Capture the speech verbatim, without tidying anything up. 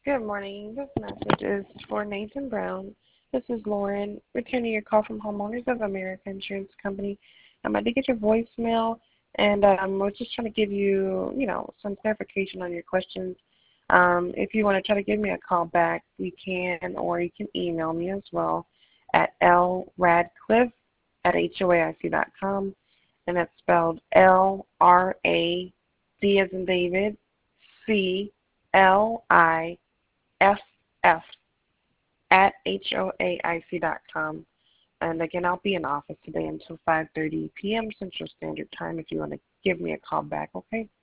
Good morning. This message is for Nathan Brown. This is Lauren, returning your call from Homeowners of America Insurance Company. Um, I did get your voicemail, and um, we're just trying to give you, you know, some clarification on your questions. Um, if you want to try to give me a call back, you can, or you can email me as well at lradcliffe at H O A I C dot com, and that's spelled L R A D as in David, C L I F F at H O A I C dot com. And again, I'll be in office today until five thirty p m Central Standard Time if you want to give me a call back, okay?